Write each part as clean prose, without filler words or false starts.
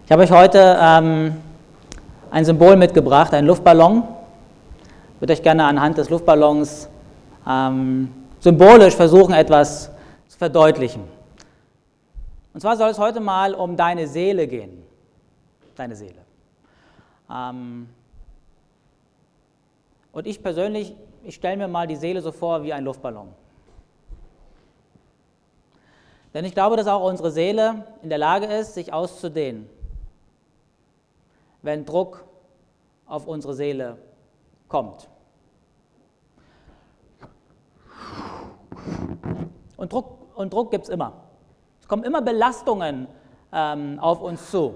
Ich habe euch heute ein Symbol mitgebracht, einen Luftballon. Ich würde euch gerne anhand des Luftballons symbolisch versuchen, etwas zu verdeutlichen. Und zwar soll es heute mal um deine Seele gehen. Deine Seele. Und ich persönlich, ich stelle mir mal die Seele so vor wie ein Luftballon. Denn ich glaube, dass auch unsere Seele in der Lage ist, sich auszudehnen, wenn Druck auf unsere Seele kommt. Und Druck gibt es immer. Es kommen immer Belastungen auf uns zu.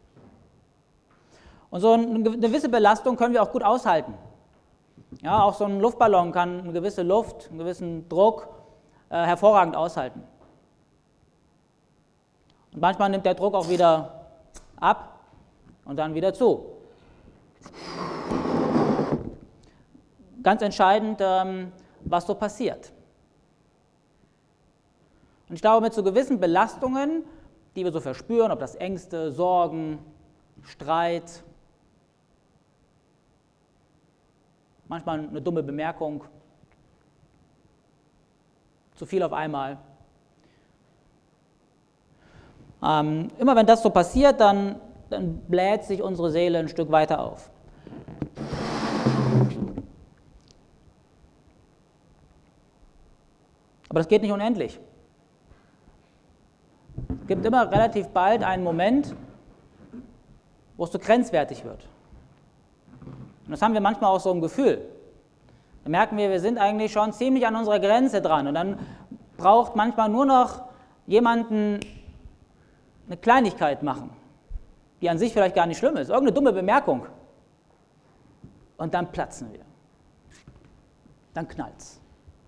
Und so eine gewisse Belastung können wir auch gut aushalten. Ja, auch so ein Luftballon kann eine gewisse Luft, einen gewissen Druck hervorragend aushalten. Und manchmal nimmt der Druck auch wieder ab und dann wieder zu. Ganz entscheidend, was so passiert. Und ich glaube, mit so gewissen Belastungen, die wir so verspüren, ob das Ängste, Sorgen, Streit, manchmal eine dumme Bemerkung, zu viel auf einmal. Immer wenn das so passiert, dann bläht sich unsere Seele ein Stück weiter auf. Aber das geht nicht unendlich. Es gibt immer relativ bald einen Moment, wo es so grenzwertig wird. Und das haben wir manchmal auch so im Gefühl. Da merken wir sind eigentlich schon ziemlich an unserer Grenze dran. Und dann braucht manchmal nur noch jemanden eine Kleinigkeit machen, die an sich vielleicht gar nicht schlimm ist, irgendeine dumme Bemerkung. Und dann platzen wir. Dann knallt's.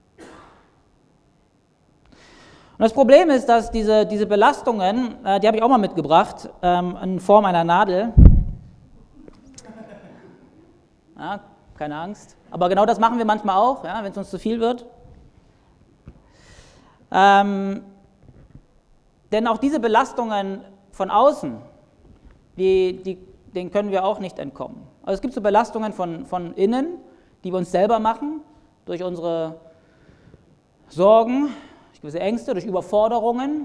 Und das Problem ist, dass diese Belastungen, die habe ich auch mal mitgebracht, in Form einer Nadel. Ja, keine Angst. Aber genau das machen wir manchmal auch, ja, wenn es uns zu viel wird. Denn auch diese Belastungen von außen, denen können wir auch nicht entkommen. Also es gibt so Belastungen von innen, die wir uns selber machen, durch unsere Sorgen, durch gewisse Ängste, durch Überforderungen.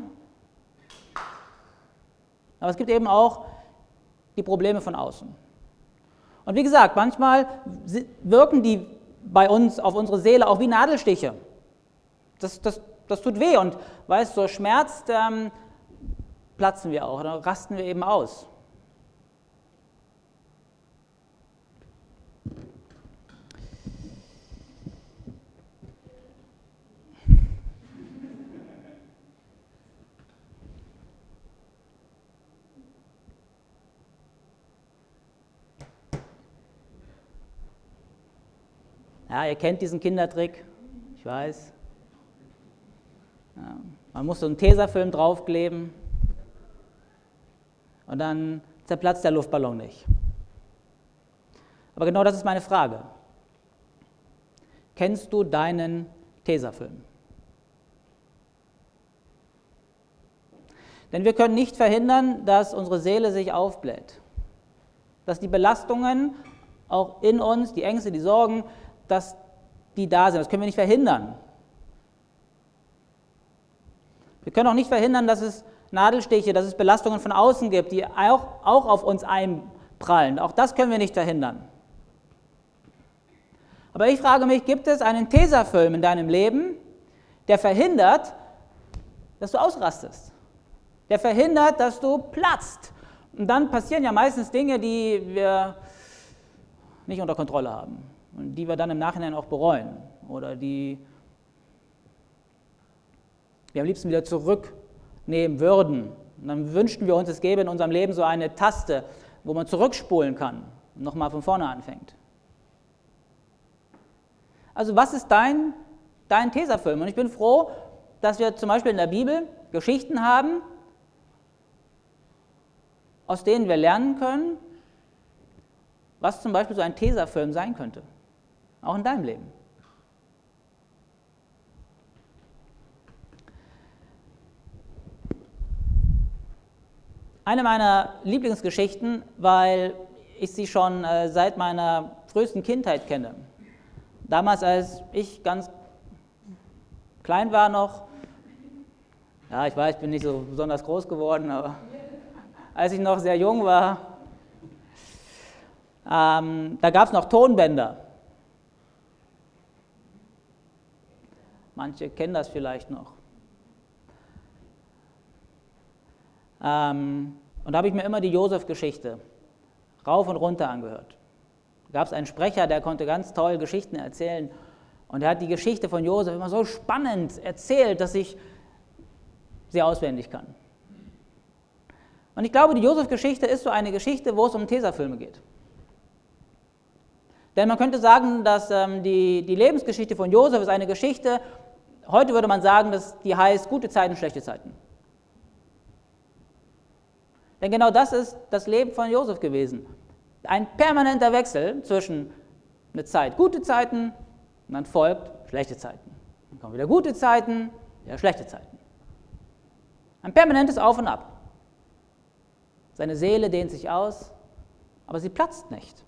Aber es gibt eben auch die Probleme von außen. Und wie gesagt, manchmal wirken die bei uns auf unsere Seele auch wie Nadelstiche. Das tut weh und weil es so schmerzt, platzen wir auch, dann rasten wir eben aus. Ja, ihr kennt diesen Kindertrick, ich weiß. Ja, man muss so einen Tesafilm draufkleben und dann zerplatzt der Luftballon nicht. Aber genau das ist meine Frage. Kennst du deinen Tesafilm? Denn wir können nicht verhindern, dass unsere Seele sich aufbläht. Dass die Belastungen auch in uns, die Ängste, die Sorgen, dass die da sind. Das können wir nicht verhindern. Wir können auch nicht verhindern, dass es Nadelstiche, dass es Belastungen von außen gibt, die auch auf uns einprallen. Auch das können wir nicht verhindern. Aber ich frage mich, gibt es einen Tesafilm in deinem Leben, der verhindert, dass du ausrastest? Der verhindert, dass du platzt? Und dann passieren ja meistens Dinge, die wir nicht unter Kontrolle haben und die wir dann im Nachhinein auch bereuen oder die wir am liebsten wieder zurücknehmen würden. Und dann wünschten wir uns, es gäbe in unserem Leben so eine Taste, wo man zurückspulen kann und nochmal von vorne anfängt. Also was ist dein Tesafilm? Und ich bin froh, dass wir zum Beispiel in der Bibel Geschichten haben, aus denen wir lernen können, was zum Beispiel so ein Tesafilm sein könnte. Auch in deinem Leben. Eine meiner Lieblingsgeschichten, weil ich sie schon seit meiner frühesten Kindheit kenne. Damals, als ich ganz klein war noch, ja, ich weiß, ich bin nicht so besonders groß geworden, aber als ich noch sehr jung war, da gab es noch Tonbänder. Manche kennen das vielleicht noch. Und da habe ich mir immer die Josef-Geschichte rauf und runter angehört. Da gab es einen Sprecher, der konnte ganz toll Geschichten erzählen. Und er hat die Geschichte von Josef immer so spannend erzählt, dass ich sie auswendig kann. Und ich glaube, die Josef-Geschichte ist so eine Geschichte, wo es um Tesafilme geht. Denn man könnte sagen, dass die Lebensgeschichte von Josef ist eine Geschichte, heute würde man sagen, dass die heißt gute Zeiten, schlechte Zeiten. Denn genau das ist das Leben von Josef gewesen. Ein permanenter Wechsel zwischen einer Zeit gute Zeiten und dann folgt schlechte Zeiten. Dann kommen wieder gute Zeiten, wieder schlechte Zeiten. Ein permanentes Auf und Ab. Seine Seele dehnt sich aus, aber sie platzt nicht.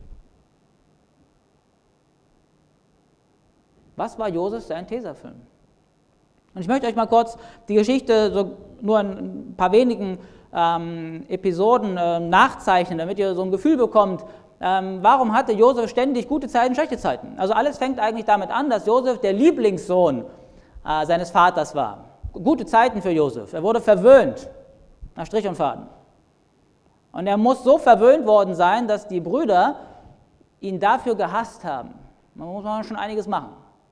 Was war Josef sein Tesafilm? Und ich möchte euch mal kurz die Geschichte so nur in ein paar wenigen Episoden nachzeichnen, damit ihr so ein Gefühl bekommt, warum hatte Josef ständig gute Zeiten, schlechte Zeiten. Also alles fängt eigentlich damit an, dass Josef der Lieblingssohn seines Vaters war. Gute Zeiten für Josef. Er wurde verwöhnt, nach Strich und Faden. Und er muss so verwöhnt worden sein, dass die Brüder ihn dafür gehasst haben. Da muss man schon einiges machen,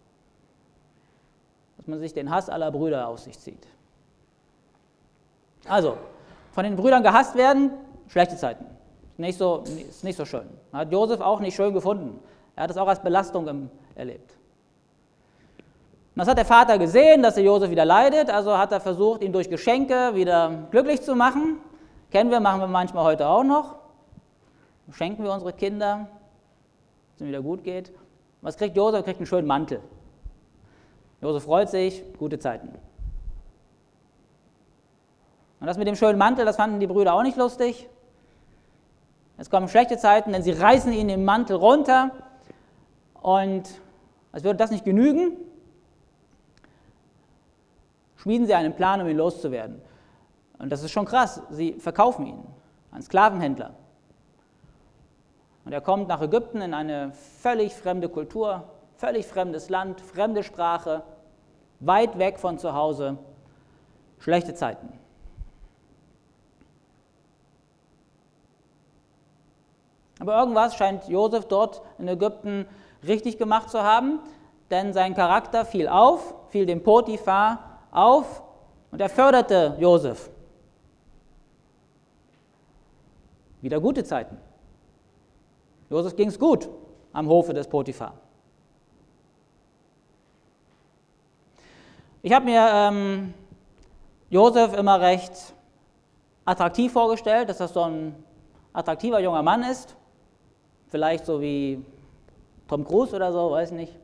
dass man sich den Hass aller Brüder auf sich zieht. Also, von den Brüdern gehasst werden, schlechte Zeiten. Ist nicht so schön. Hat Josef auch nicht schön gefunden. Er hat es auch als Belastung erlebt. Und das hat der Vater gesehen, dass der Josef wieder leidet, also hat er versucht, ihn durch Geschenke wieder glücklich zu machen. Kennen wir, machen wir manchmal heute auch noch. Schenken wir unsere Kinder, dass es ihnen wieder gut geht. Was kriegt Josef? Er kriegt einen schönen Mantel. Josef freut sich, gute Zeiten. Und das mit dem schönen Mantel, das fanden die Brüder auch nicht lustig. Jetzt kommen schlechte Zeiten, denn sie reißen ihn den Mantel runter und als würde das nicht genügen, schmieden sie einen Plan, um ihn loszuwerden. Und das ist schon krass, sie verkaufen ihn an Sklavenhändler. Und er kommt nach Ägypten in eine völlig fremde Kultur, völlig fremdes Land, fremde Sprache, weit weg von zu Hause, schlechte Zeiten. Aber irgendwas scheint Josef dort in Ägypten richtig gemacht zu haben, denn sein Charakter fiel dem Potiphar auf und er förderte Josef. Wieder gute Zeiten. Josef ging es gut am Hofe des Potiphar. Ich habe mir Josef immer recht attraktiv vorgestellt, dass das so ein attraktiver junger Mann ist. Vielleicht so wie Tom Cruise oder so, weiß nicht.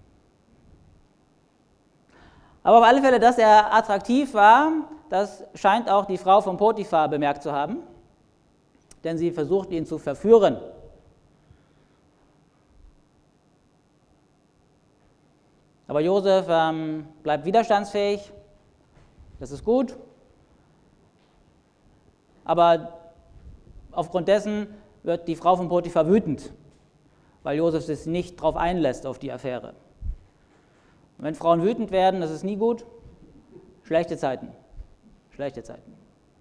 Aber auf alle Fälle, dass er attraktiv war, das scheint auch die Frau von Potiphar bemerkt zu haben, denn sie versucht, ihn zu verführen. Aber Josef bleibt widerstandsfähig, das ist gut, aber aufgrund dessen wird die Frau von Potiphar wütend, weil Josef sich nicht darauf einlässt, auf die Affäre. Und wenn Frauen wütend werden, das ist nie gut. Schlechte Zeiten. Schlechte Zeiten.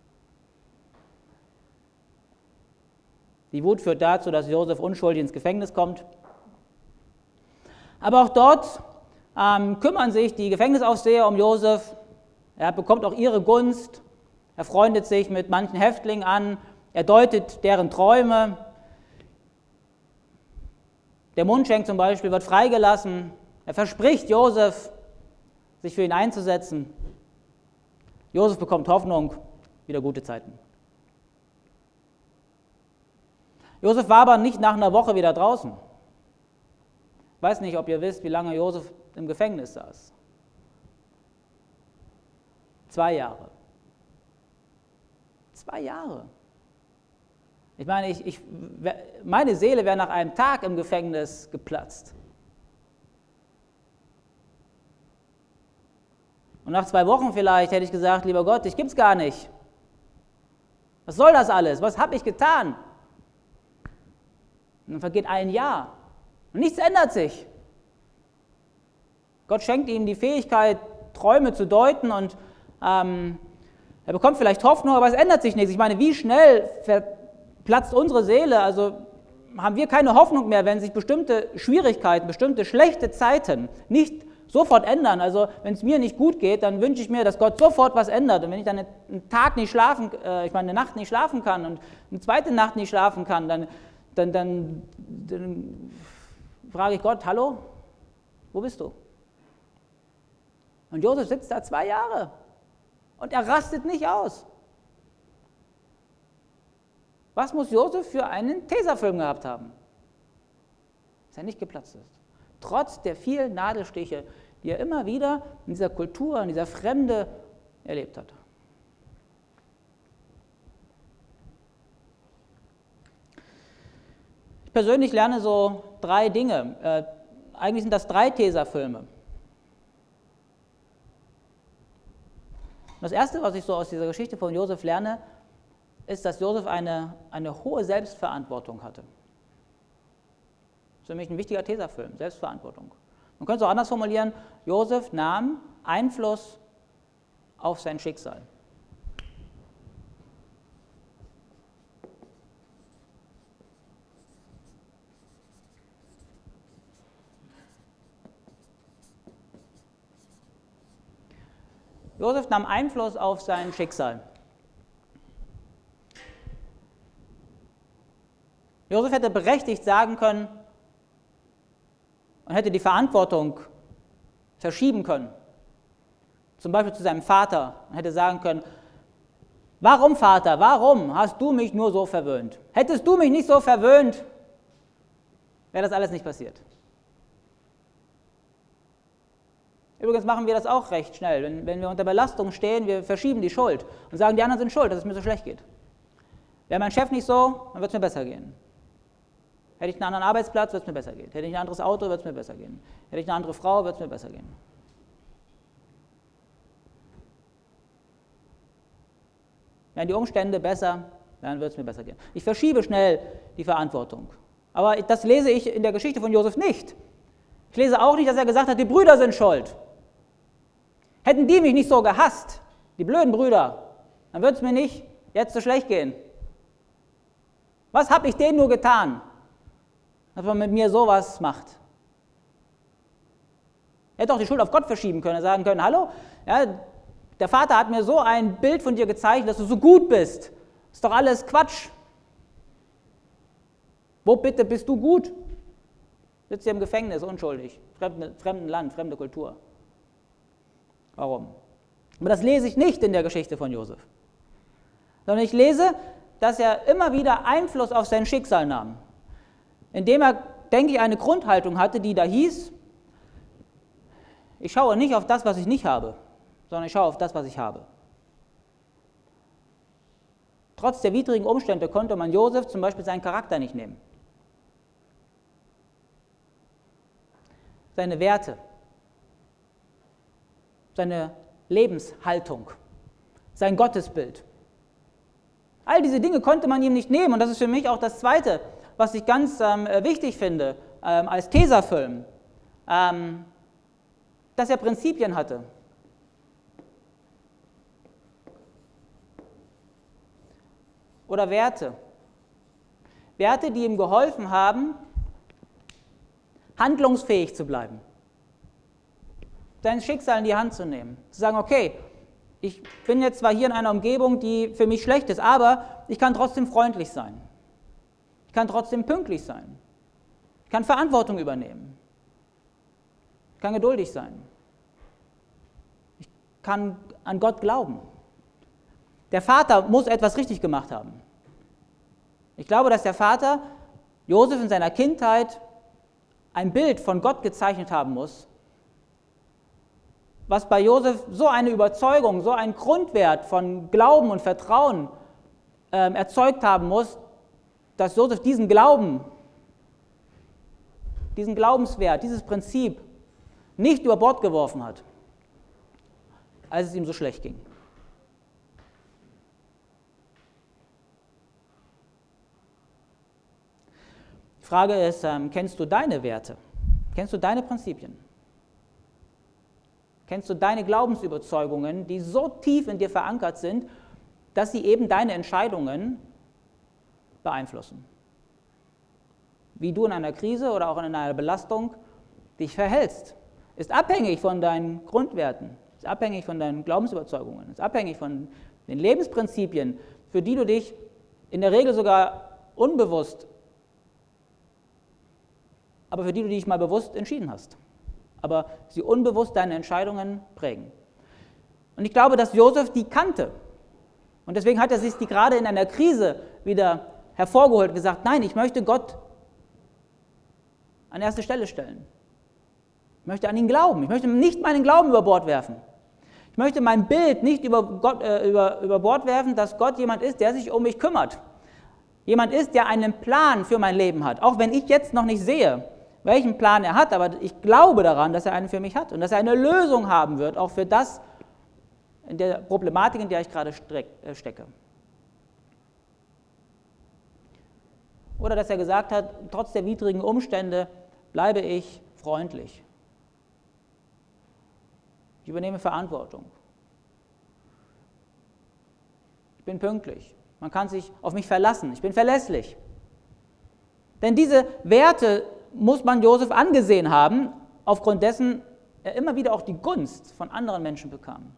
Die Wut führt dazu, dass Josef unschuldig ins Gefängnis kommt. Aber auch dort kümmern sich die Gefängnisaufseher um Josef. Er bekommt auch ihre Gunst. Er freundet sich mit manchen Häftlingen an. Er deutet deren Träume. Der Mundschenk zum Beispiel wird freigelassen. Er verspricht Josef, sich für ihn einzusetzen. Josef bekommt Hoffnung, wieder gute Zeiten. Josef war aber nicht nach einer Woche wieder draußen. Ich weiß nicht, ob ihr wisst, wie lange Josef im Gefängnis saß. 2 Jahre. 2 Jahre. Ich meine, meine Seele wäre nach einem Tag im Gefängnis geplatzt. Und nach 2 Wochen vielleicht hätte ich gesagt, lieber Gott, dich gibt's gar nicht. Was soll das alles? Was habe ich getan? Und dann vergeht 1 Jahr und nichts ändert sich. Gott schenkt ihm die Fähigkeit, Träume zu deuten und er bekommt vielleicht Hoffnung, aber es ändert sich nichts. Ich meine, wie schnell platzt unsere Seele? Also haben wir keine Hoffnung mehr, wenn sich bestimmte Schwierigkeiten, bestimmte schlechte Zeiten nicht sofort ändern. Also wenn es mir nicht gut geht, dann wünsche ich mir, dass Gott sofort was ändert. Und wenn ich dann eine Nacht nicht schlafen kann und eine zweite Nacht nicht schlafen kann, dann frage ich Gott, hallo, wo bist du? Und Josef sitzt da 2 Jahre und er rastet nicht aus. Was muss Josef für einen Tesafilm gehabt haben, dass er nicht geplatzt ist? Trotz der vielen Nadelstiche, die er immer wieder in dieser Kultur, in dieser Fremde erlebt hat. Ich persönlich lerne so 3 Dinge. Eigentlich sind das 3 Tesafilme. Das Erste, was ich so aus dieser Geschichte von Josef lerne, ist, dass Josef eine hohe Selbstverantwortung hatte. Das ist für mich ein wichtiger Tesafilm, Selbstverantwortung. Man könnte es auch anders formulieren, Josef nahm Einfluss auf sein Schicksal. Josef nahm Einfluss auf sein Schicksal. Josef hätte berechtigt sagen können und hätte die Verantwortung verschieben können. Zum Beispiel zu seinem Vater und hätte sagen können, warum Vater, warum hast du mich nur so verwöhnt? Hättest du mich nicht so verwöhnt, wäre das alles nicht passiert. Übrigens machen wir das auch recht schnell. Wenn wir unter Belastung stehen, wir verschieben die Schuld und sagen, die anderen sind schuld, dass es mir so schlecht geht. Wäre mein Chef nicht so, dann wird es mir besser gehen. Hätte ich einen anderen Arbeitsplatz, wird es mir besser gehen. Hätte ich ein anderes Auto, wird es mir besser gehen. Hätte ich eine andere Frau, wird es mir besser gehen. Wären die Umstände besser, dann wird es mir besser gehen. Ich verschiebe schnell die Verantwortung. Aber das lese ich in der Geschichte von Josef nicht. Ich lese auch nicht, dass er gesagt hat, die Brüder sind schuld. Hätten die mich nicht so gehasst, die blöden Brüder, dann würde es mir nicht jetzt so schlecht gehen. Was habe ich denen nur getan, dass man mit mir sowas macht? Er hätte auch die Schuld auf Gott verschieben können, sagen können, hallo, ja, der Vater hat mir so ein Bild von dir gezeigt, dass du so gut bist. Ist doch alles Quatsch. Wo bitte bist du gut? Sitzt hier im Gefängnis, unschuldig, fremden Land, fremde Kultur. Warum? Aber das lese ich nicht in der Geschichte von Josef. Sondern ich lese, dass er immer wieder Einfluss auf sein Schicksal nahm. Indem er, denke ich, eine Grundhaltung hatte, die da hieß, ich schaue nicht auf das, was ich nicht habe, sondern ich schaue auf das, was ich habe. Trotz der widrigen Umstände konnte man Josef zum Beispiel seinen Charakter nicht nehmen. Seine Werte, seine Lebenshaltung, sein Gottesbild. All diese Dinge konnte man ihm nicht nehmen und das ist für mich auch das Zweite, was ich ganz wichtig finde als Tesafilm, dass er Prinzipien hatte. Oder Werte. Werte, die ihm geholfen haben, handlungsfähig zu bleiben, sein Schicksal in die Hand zu nehmen, zu sagen, okay, ich bin jetzt zwar hier in einer Umgebung, die für mich schlecht ist, aber ich kann trotzdem freundlich sein, ich kann trotzdem pünktlich sein, ich kann Verantwortung übernehmen, ich kann geduldig sein, ich kann an Gott glauben. Der Vater muss etwas richtig gemacht haben. Ich glaube, dass der Vater Josef in seiner Kindheit ein Bild von Gott gezeichnet haben muss, was bei Josef so eine Überzeugung, so einen Grundwert von Glauben und Vertrauen erzeugt haben muss, dass Josef diesen Glauben, diesen Glaubenswert, dieses Prinzip nicht über Bord geworfen hat, als es ihm so schlecht ging. Die Frage ist, kennst du deine Werte? Kennst du deine Prinzipien? Kennst du deine Glaubensüberzeugungen, die so tief in dir verankert sind, dass sie eben deine Entscheidungen beeinflussen? Wie du in einer Krise oder auch in einer Belastung dich verhältst, ist abhängig von deinen Grundwerten, ist abhängig von deinen Glaubensüberzeugungen, ist abhängig von den Lebensprinzipien, für die du dich in der Regel sogar unbewusst, aber für die du dich mal bewusst entschieden hast, aber sie unbewusst deine Entscheidungen prägen. Und ich glaube, dass Josef die kannte. Und deswegen hat er sich die gerade in einer Krise wieder hervorgeholt und gesagt, nein, ich möchte Gott an erste Stelle stellen. Ich möchte an ihn glauben. Ich möchte nicht meinen Glauben über Bord werfen. Ich möchte mein Bild nicht über Bord werfen, dass Gott jemand ist, der sich um mich kümmert. Jemand ist, der einen Plan für mein Leben hat. Auch wenn ich jetzt noch nicht sehe, welchen Plan er hat, aber ich glaube daran, dass er einen für mich hat und dass er eine Lösung haben wird, auch für das, in der Problematik, in der ich gerade stecke. Oder dass er gesagt hat, trotz der widrigen Umstände bleibe ich freundlich. Ich übernehme Verantwortung. Ich bin pünktlich. Man kann sich auf mich verlassen. Ich bin verlässlich. Denn diese Werte muss man Josef angesehen haben, aufgrund dessen er immer wieder auch die Gunst von anderen Menschen bekam.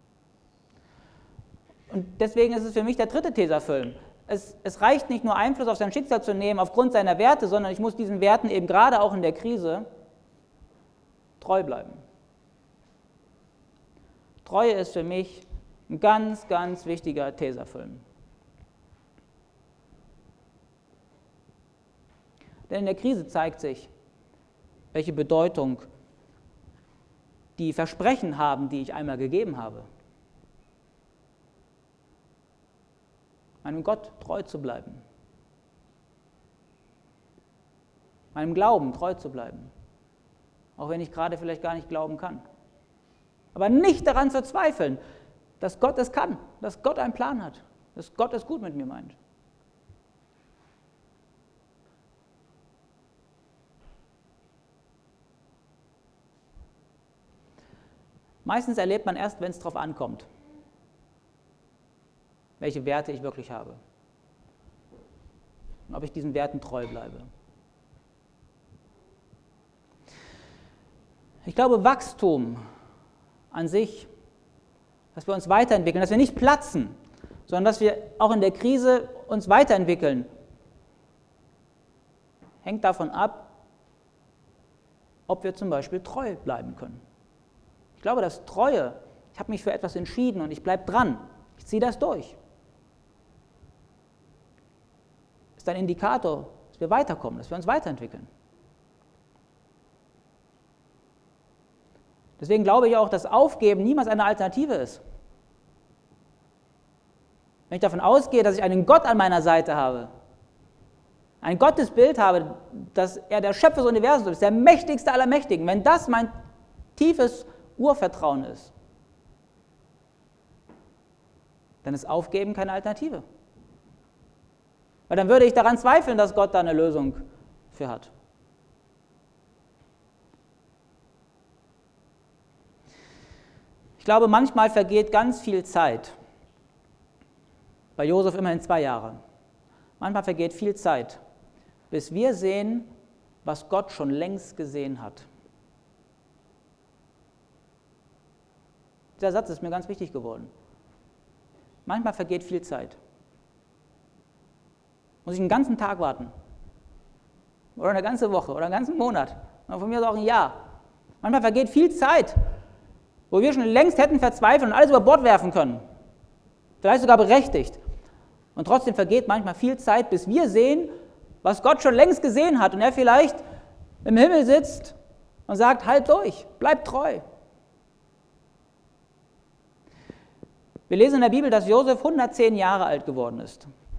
Und deswegen ist es für mich der dritte Tesafilm. Es reicht nicht nur Einfluss auf sein Schicksal zu nehmen aufgrund seiner Werte, sondern ich muss diesen Werten eben gerade auch in der Krise treu bleiben. Treue ist für mich ein ganz, ganz wichtiger Tesafilm. Denn in der Krise zeigt sich, welche Bedeutung die Versprechen haben, die ich einmal gegeben habe. Meinem Gott treu zu bleiben. Meinem Glauben treu zu bleiben. Auch wenn ich gerade vielleicht gar nicht glauben kann. Aber nicht daran zu zweifeln, dass Gott es kann, dass Gott einen Plan hat, dass Gott es gut mit mir meint. Meistens erlebt man erst, wenn es darauf ankommt, welche Werte ich wirklich habe und ob ich diesen Werten treu bleibe. Ich glaube, Wachstum an sich, dass wir uns weiterentwickeln, dass wir nicht platzen, sondern dass wir auch in der Krise uns weiterentwickeln, hängt davon ab, ob wir zum Beispiel treu bleiben können. Ich glaube, dass Treue, ich habe mich für etwas entschieden und ich bleibe dran, ich ziehe das durch, ist ein Indikator, dass wir weiterkommen, dass wir uns weiterentwickeln. Deswegen glaube ich auch, dass Aufgeben niemals eine Alternative ist. Wenn ich davon ausgehe, dass ich einen Gott an meiner Seite habe, ein Gottesbild habe, dass er der Schöpfer des Universums ist, der mächtigste aller Mächtigen, wenn das mein tiefes Urvertrauen ist, dann ist Aufgeben keine Alternative. Weil dann würde ich daran zweifeln, dass Gott da eine Lösung für hat. Ich glaube, manchmal vergeht ganz viel Zeit. Bei Josef immerhin 2 Jahre. Manchmal vergeht viel Zeit, bis wir sehen, was Gott schon längst gesehen hat. Dieser Satz ist mir ganz wichtig geworden. Manchmal vergeht viel Zeit. Muss ich einen ganzen Tag warten. Oder eine ganze Woche oder einen ganzen Monat. Oder von mir aus auch ein Jahr. Manchmal vergeht viel Zeit, wo wir schon längst hätten verzweifelt und alles über Bord werfen können. Vielleicht sogar berechtigt. Und trotzdem vergeht manchmal viel Zeit, bis wir sehen, was Gott schon längst gesehen hat. Und er vielleicht im Himmel sitzt und sagt, halt durch, bleib treu. Wir lesen in der Bibel, dass Josef 110 Jahre alt geworden ist.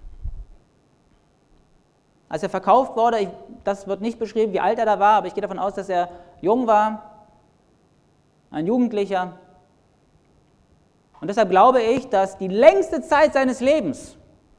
Als er verkauft wurde, das wird nicht beschrieben, wie alt er da war, aber ich gehe davon aus, dass er jung war, ein Jugendlicher. Und deshalb glaube ich, dass die längste Zeit seines Lebens,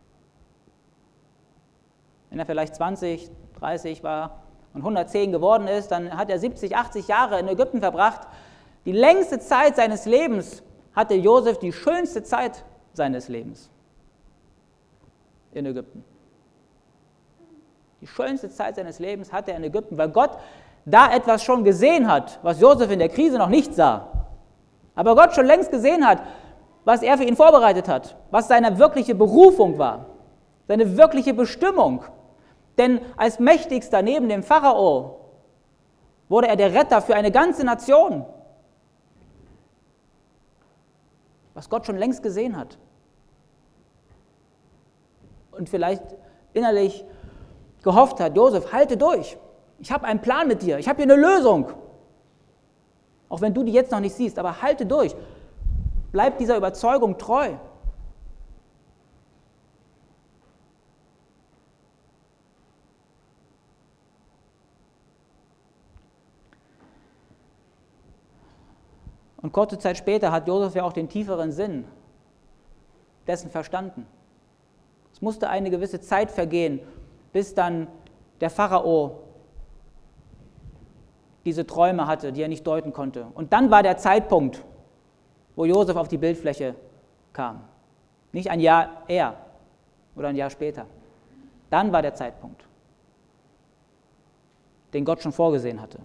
wenn er vielleicht 20, 30 war und 110 geworden ist, dann hat er 70, 80 Jahre in Ägypten verbracht. Die längste Zeit seines Lebens hatte Josef die schönste Zeit seines Lebens in Ägypten. Die schönste Zeit seines Lebens hatte er in Ägypten, weil Gott da etwas schon gesehen hat, was Josef in der Krise noch nicht sah. Aber Gott schon längst gesehen hat, was er für ihn vorbereitet hat, was seine wirkliche Berufung war, seine wirkliche Bestimmung. Denn als Mächtigster neben dem Pharao wurde er der Retter für eine ganze Nation, was Gott schon längst gesehen hat. Und vielleicht innerlich gehofft hat, Josef, halte durch, ich habe einen Plan mit dir, ich habe hier eine Lösung. Auch wenn du die jetzt noch nicht siehst, aber halte durch, bleib dieser Überzeugung treu. Und kurze Zeit später hat Josef ja auch den tieferen Sinn dessen verstanden. Es musste eine gewisse Zeit vergehen, bis dann der Pharao diese Träume hatte, die er nicht deuten konnte. Und dann war der Zeitpunkt, wo Josef auf die Bildfläche kam. Nicht ein Jahr eher oder ein Jahr später. Dann war der Zeitpunkt, den Gott schon vorgesehen hatte.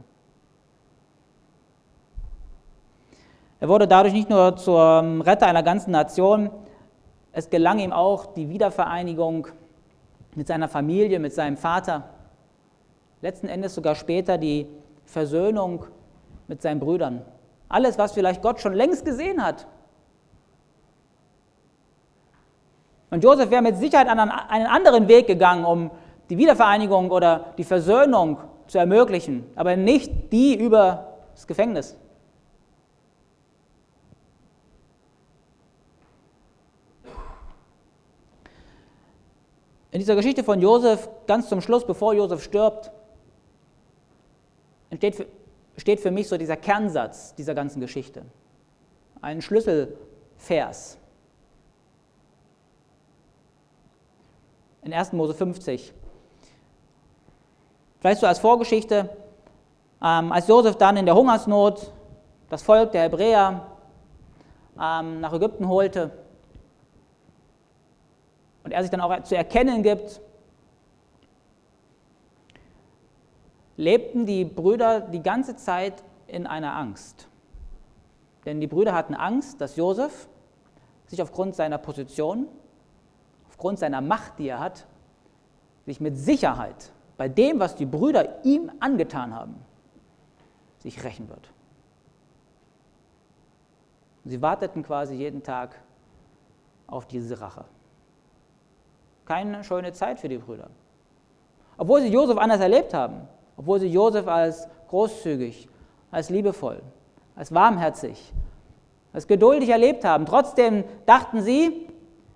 Er wurde dadurch nicht nur zum Retter einer ganzen Nation, es gelang ihm auch die Wiedervereinigung mit seiner Familie, mit seinem Vater, letzten Endes sogar später die Versöhnung mit seinen Brüdern. Alles, was vielleicht Gott schon längst gesehen hat. Und Josef wäre mit Sicherheit einen anderen Weg gegangen, um die Wiedervereinigung oder die Versöhnung zu ermöglichen, aber nicht die über das Gefängnis. In dieser Geschichte von Josef, ganz zum Schluss, bevor Josef stirbt, steht für mich so dieser Kernsatz dieser ganzen Geschichte. Ein Schlüsselvers. In 1. Mose 50. Vielleicht so als Vorgeschichte, als Josef dann in der Hungersnot das Volk der Hebräer nach Ägypten holte, und er sich dann auch zu erkennen gibt, lebten die Brüder die ganze Zeit in einer Angst. Denn die Brüder hatten Angst, dass Josef sich aufgrund seiner Position, aufgrund seiner Macht, die er hat, sich mit Sicherheit bei dem, was die Brüder ihm angetan haben, sich rächen wird. Sie warteten quasi jeden Tag auf diese Rache. Keine schöne Zeit für die Brüder. Obwohl sie Josef anders erlebt haben, obwohl sie Josef als großzügig, als liebevoll, als warmherzig, als geduldig erlebt haben, trotzdem dachten sie,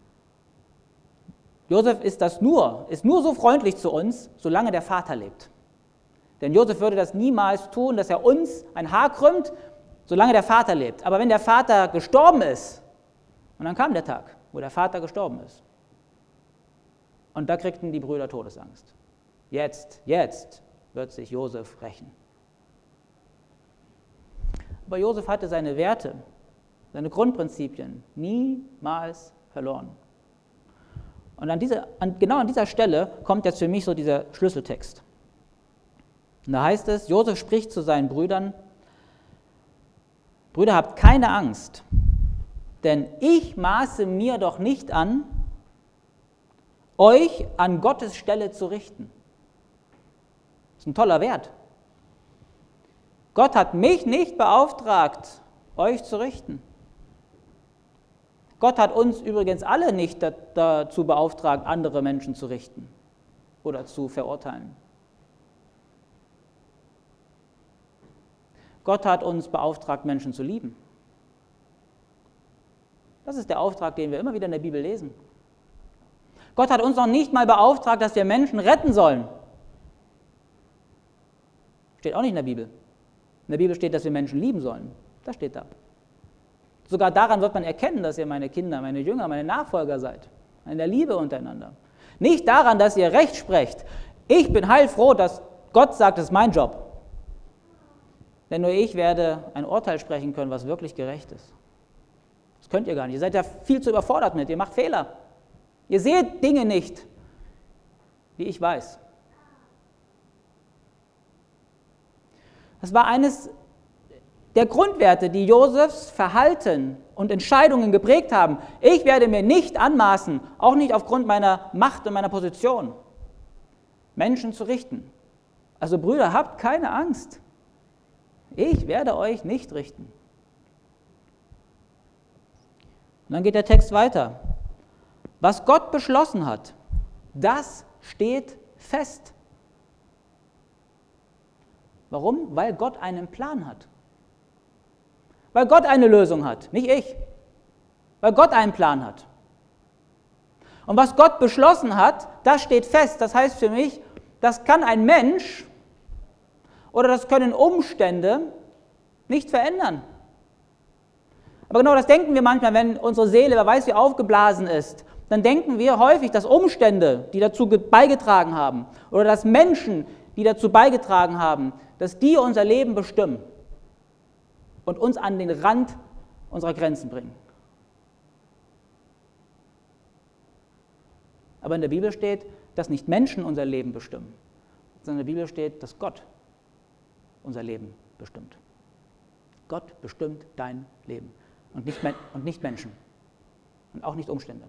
Josef ist nur so freundlich zu uns, solange der Vater lebt. Denn Josef würde das niemals tun, dass er uns ein Haar krümmt, solange der Vater lebt. Aber wenn der Vater gestorben ist, und dann kam der Tag, wo der Vater gestorben ist, und da kriegten die Brüder Todesangst. Jetzt wird sich Josef rächen. Aber Josef hatte seine Werte, seine Grundprinzipien niemals verloren. Und genau an dieser Stelle kommt jetzt für mich so dieser Schlüsseltext. Und da heißt es, Josef spricht zu seinen Brüdern, Brüder, habt keine Angst, denn ich maße mir doch nicht an, euch an Gottes Stelle zu richten. Das ist ein toller Wert. Gott hat mich nicht beauftragt, euch zu richten. Gott hat uns übrigens alle nicht dazu beauftragt, andere Menschen zu richten oder zu verurteilen. Gott hat uns beauftragt, Menschen zu lieben. Das ist der Auftrag, den wir immer wieder in der Bibel lesen. Gott hat uns noch nicht mal beauftragt, dass wir Menschen retten sollen. Steht auch nicht in der Bibel. In der Bibel steht, dass wir Menschen lieben sollen. Das steht da. Sogar daran wird man erkennen, dass ihr meine Kinder, meine Jünger, meine Nachfolger seid. In der Liebe untereinander. Nicht daran, dass ihr Recht sprecht. Ich bin heilfroh, dass Gott sagt, das ist mein Job. Denn nur ich werde ein Urteil sprechen können, was wirklich gerecht ist. Das könnt ihr gar nicht. Ihr seid ja viel zu überfordert mit. Ihr macht Fehler. Ihr seht Dinge nicht, die ich weiß. Das war eines der Grundwerte, die Josefs Verhalten und Entscheidungen geprägt haben. Ich werde mir nicht anmaßen, auch nicht aufgrund meiner Macht und meiner Position, Menschen zu richten. Also Brüder, habt keine Angst. Ich werde euch nicht richten. Und dann geht der Text weiter. Was Gott beschlossen hat, das steht fest. Warum? Weil Gott einen Plan hat. Weil Gott eine Lösung hat, nicht ich. Weil Gott einen Plan hat. Und was Gott beschlossen hat, das steht fest. Das heißt für mich, das kann ein Mensch oder das können Umstände nicht verändern. Aber genau das denken wir manchmal, wenn unsere Seele, wer weiß wie aufgeblasen ist, dann denken wir häufig, dass Umstände, die dazu beigetragen haben, oder dass Menschen, die dazu beigetragen haben, dass die unser Leben bestimmen und uns an den Rand unserer Grenzen bringen. Aber in der Bibel steht, dass nicht Menschen unser Leben bestimmen, sondern in der Bibel steht, dass Gott unser Leben bestimmt. Gott bestimmt dein Leben und nicht Menschen und auch nicht Umstände.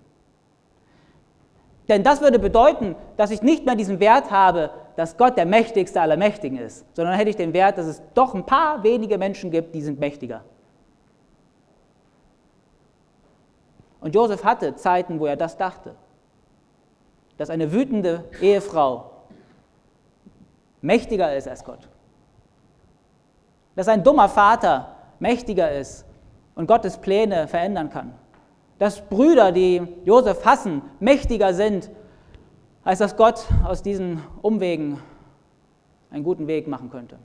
Denn das würde bedeuten, dass ich nicht mehr diesen Wert habe, dass Gott der Mächtigste aller Mächtigen ist, sondern hätte ich den Wert, dass es doch ein paar wenige Menschen gibt, die sind mächtiger. Und Josef hatte Zeiten, wo er das dachte, dass eine wütende Ehefrau mächtiger ist als Gott. Dass ein dummer Vater mächtiger ist und Gottes Pläne verändern kann. Dass Brüder, die Josef hassen, mächtiger sind, als dass Gott aus diesen Umwegen einen guten Weg machen könnte.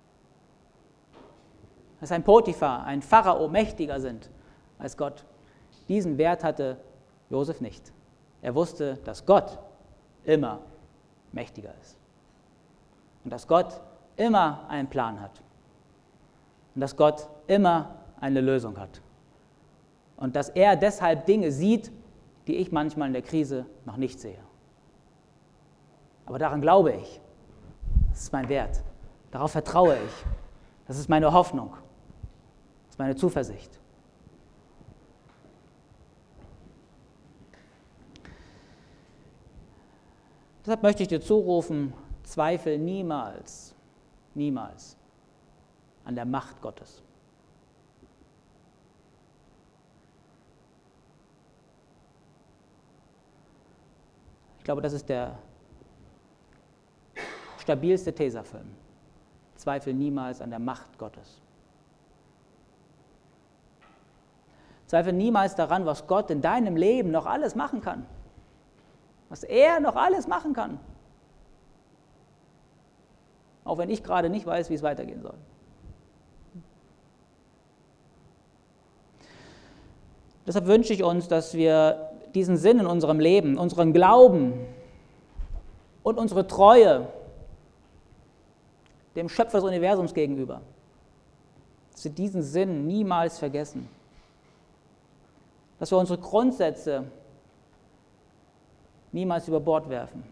Dass ein Potiphar, ein Pharao mächtiger sind als Gott. Diesen Wert hatte Josef nicht. Er wusste, dass Gott immer mächtiger ist. Und dass Gott immer einen Plan hat. Und dass Gott immer eine Lösung hat. Und dass er deshalb Dinge sieht, die ich manchmal in der Krise noch nicht sehe. Aber daran glaube ich. Das ist mein Wert. Darauf vertraue ich. Das ist meine Hoffnung. Das ist meine Zuversicht. Deshalb möchte ich dir zurufen, zweifel niemals, niemals an der Macht Gottes. Ich glaube, das ist der stabilste Tesafilm. Zweifel niemals an der Macht Gottes. Zweifel niemals daran, was Gott in deinem Leben noch alles machen kann. Was er noch alles machen kann. Auch wenn ich gerade nicht weiß, wie es weitergehen soll. Deshalb wünsche ich uns, dass wir diesen Sinn in unserem Leben, unseren Glauben und unsere Treue dem Schöpfer des Universums gegenüber, dass wir diesen Sinn niemals vergessen. Dass wir unsere Grundsätze niemals über Bord werfen.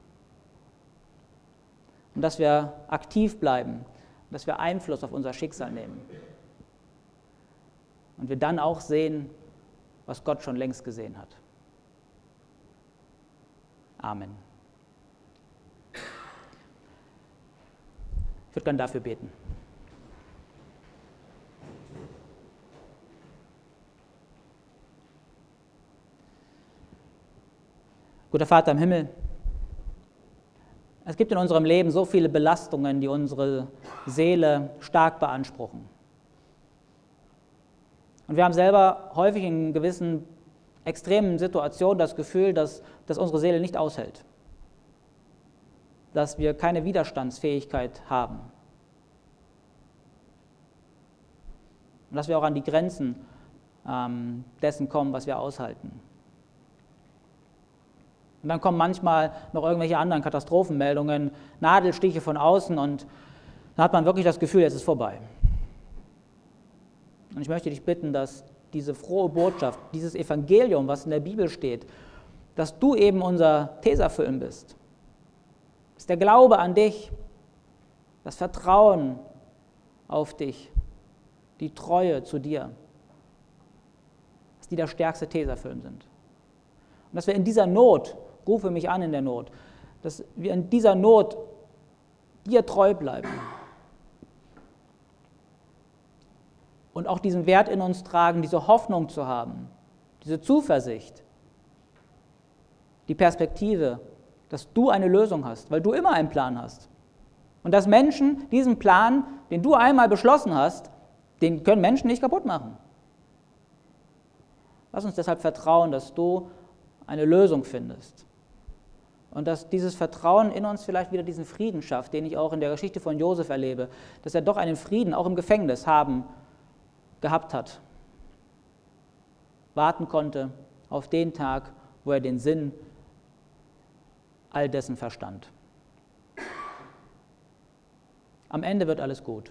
Und dass wir aktiv bleiben, dass wir Einfluss auf unser Schicksal nehmen. Und wir dann auch sehen, was Gott schon längst gesehen hat. Amen. Ich würde gerne dafür beten. Guter Vater im Himmel, es gibt in unserem Leben so viele Belastungen, die unsere Seele stark beanspruchen. Und wir haben selber häufig in gewissen extremen Situationen das Gefühl, dass unsere Seele nicht aushält, dass wir keine Widerstandsfähigkeit haben und dass wir auch an die Grenzen dessen kommen, was wir aushalten. Und dann kommen manchmal noch irgendwelche anderen Katastrophenmeldungen, Nadelstiche von außen und dann hat man wirklich das Gefühl, jetzt ist vorbei. Und ich möchte dich bitten, dass diese frohe Botschaft, dieses Evangelium, was in der Bibel steht, dass du eben unser Tesafilm bist. Das ist der Glaube an dich, das Vertrauen auf dich, die Treue zu dir, dass die der stärkste Tesafilm sind. Und dass wir in dieser Not, rufe mich an in der Not, dass wir in dieser Not dir treu bleiben und auch diesen Wert in uns tragen, diese Hoffnung zu haben, diese Zuversicht, die Perspektive, dass du eine Lösung hast, weil du immer einen Plan hast. Und dass Menschen diesen Plan, den du einmal beschlossen hast, den können Menschen nicht kaputt machen. Lass uns deshalb vertrauen, dass du eine Lösung findest. Und dass dieses Vertrauen in uns vielleicht wieder diesen Frieden schafft, den ich auch in der Geschichte von Josef erlebe, dass er doch einen Frieden auch im Gefängnis gehabt hat, warten konnte auf den Tag, wo er den Sinn all dessen verstand. Am Ende wird alles gut.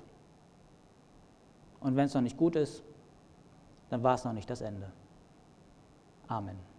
Und wenn es noch nicht gut ist, dann war es noch nicht das Ende. Amen.